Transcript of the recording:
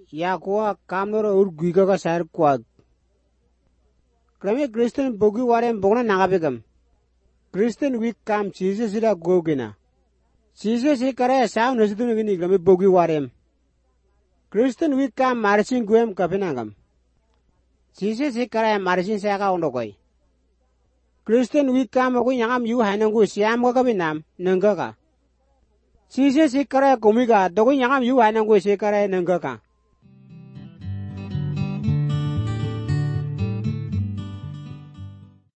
ya kuwa kamnoro urguiga ka sar kwag. Krami Kristen bogi warem bogna nangabegam. Kristen wik kam Jesus ira gogena. Jesus ikara saw nasidu ngini krami bogi warem. Kristen wik kam marching guem kapinangam. Jesus ikara marching saka ondokoi. Kristen wik kam aku yangam yu hanangu siam ka kapinam nangaka. Jesus ikara komiga dogo yangam yu hanangu sikara nangaka.